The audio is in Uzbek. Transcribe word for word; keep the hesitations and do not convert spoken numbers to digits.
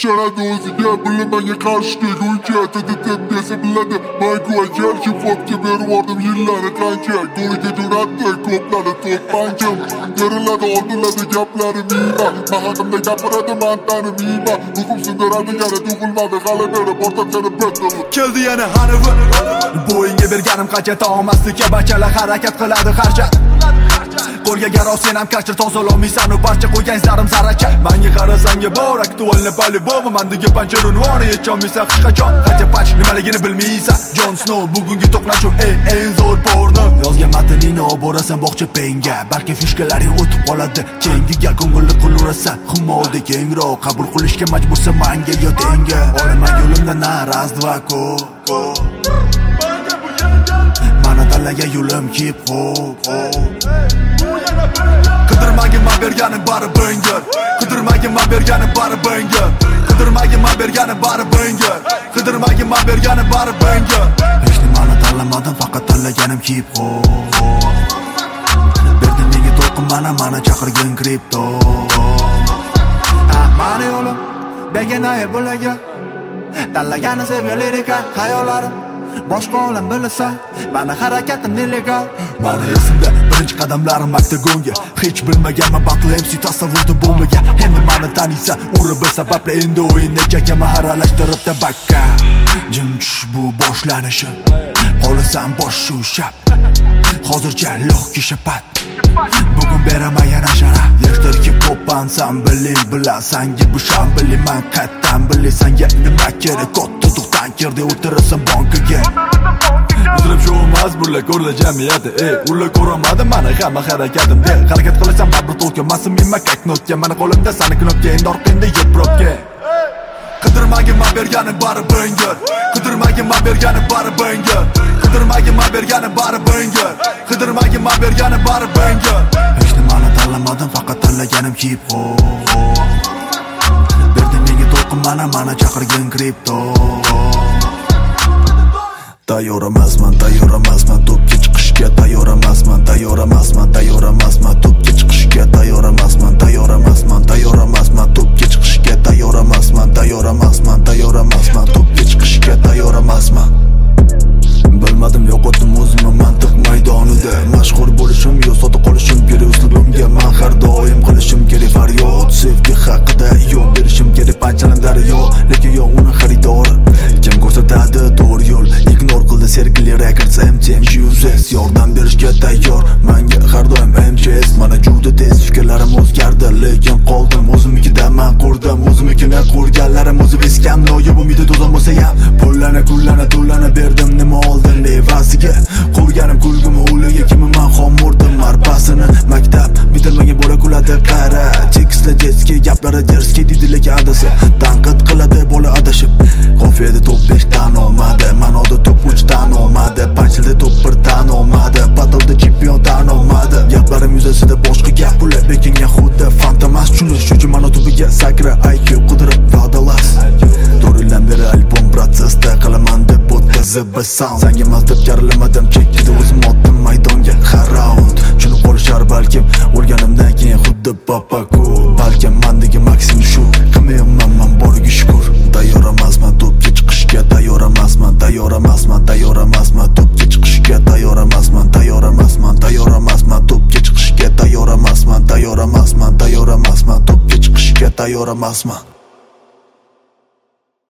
ishonadi o'ziga, bilmagan qarshi kelguncha. Tititim desa biladi, mangu ajal. Hip-hopga bervordim yillarni qancha. Go'liga jo'natdi ko'plari to'ppanchim. Beriladi oldiladi gaplari miyma. Men haqimda gapiradi mantani miyma. Hukm sindiradi yana tug'ilmadi hali beri portatgani bitta. Keldi yana hanivi. Bo'yinga berganim qancha tog'maslikka bachalar harakat qiladi harcha. Qo'lga garov sen ham kashir tozalolmaysan u barcha qo'ygan izlarim zarracha. Menga qarasanga bor aktualni полюбому, mendagi panchar unvoni yetolmaysan hech qachon. Qancha pach nimaligini bilmaysan. Jon Snow bugungi to'qnashuv eng eng zo'r porno. Yozgan matningni olib borasan bog'cha penga, balki fishkalaring o'tib qoladi. Keyingi gal ko'ngilni qilurasan, xumolda kengroq qabul qilishga majbursan menga yo denga. Olma yo'limda na raz dva ko ko. Mana tanlagan yo'lim hip hop. Qidirmagin men berganim bari banger. Qidirmagin men berganim bari banger. Qidirmagin men berganim bari banger. Qidirmagin men berganim bari banger. Hech nimani tanlamadim, faqat tanlaganim hip hop. Berdim menga to'lqin mana mana chaqirgin kripto. Ah, mani yo'lim beginner bo'lagan. Tanlagani sevgan lirika xayollarim. Boshqa olam bilsa, meni harakatim nelegal. Meni esimda birinchi qadamlarim oktagonga. Hech bilmaganman battle M C tasavvurda bo'lmagan. Endi meni taniysan, urib bir sababli endi o'yinni chakama haralashtirib tabakka. Jim tush bu boshlanishi. Qolasan bosh shu shap. Hozircha loh kishapat. Bugun beraman yana shara. Yerdirki qo'pansam biling bilasan, bu sham bilaman qattan bilasan. Nima kerak katta to'xtan kirdi o'tirasan bankiga. Uzrib shu emas bular ko'rla jamiyati. Ey, ular ko'rmadi meni hamma harakatimda. Harakat qilasan baribir to'lqinmasin men makak notga. Meni qo'limda sani knopka endi orqangda yeprobga. Qidirmagin men berganim bari banger. Qidirmagin men berganim bari banger. Qidirmagin men berganim bari banger. Qidirmagin men berganim bari banger. Hech nimani tanlamadim, faqat tanlaganim hip hop. Berdim menga to'lqin mana mana chaqirgin kripto. Tayyor emasman, tayyor emasman, to'pga chiqishga tayyor emasman, tayyor emasman, tayyor emasman, to'pga chiqishga tayyor emasman, tayyor emasman, tayyor emasman, to'pga chiqishga tayyor emasman, tayyor emasman, tayyor emasman, to'pga chiqishga tayyor emasman. Bilmadim yo'qotdim o'zimni mantiq maydonida. Mashhur bo'lishim yo sota qolishim kerak uslubimga. Men har doim qilishim kerak faryod. Sevgi haqida yo'l berishim kerak panchalandar yo, lekin yo uni xaridori. Kim ko'rsatadi to'g'ri yo'l? Ignor qildi Sergeli Records M T M Juices. Yordam berishga tayyor. Menga har doim M Ch S. Mana juda tez fikrlarim o'zgardi, lekin qoldim o'zimnikida. Men qurdim o'zimnikini, qurganlarim o'zi beskam. Noyob umidi to'zon bo'lsa ham pullana kullana to'lana berdim nima oldin levasiga. Qurganim kulgim o'liga kimi men xomurdim marpasini. Maktab bitirmagan bola kuladi qara. Tekstla jetski gaplari derski didilak adasi. Tanqid qiladi bola adashib. Qofiyada top besh tan olmadi, manoda top uch tan olmadi, panchilda top bir tan olmadi, battleda chempion tan olmadi. Gaplarim yuzasida boshqa gap ular bekinga xuddi fantomas. Tushunish uchun mano tubiga sakra I Q qidirib va'dalas. to'rt yildan beri albom protsessda qilaman deb o'tdi zb sound. Sanga mas deb jarilamadim, chekkida o'zim otdim maydonga har round. Shuni qolishar balkim o'lganimdan keyin xuddi papaku. Balkim mendagi maksim shu, qilmayman men boriga shukr. Tayyor emasman to'pga chiqishga, tayyor emasman, tayyor emasman, tayyor emasman, to'pga chiqishga tayyor emasman, tayyor emasman, tayyor emasman, to'pga chiqishga tayyor emasman, tayyor emasman, tayyor emasman, to'pga chiqishga tayyor emasman.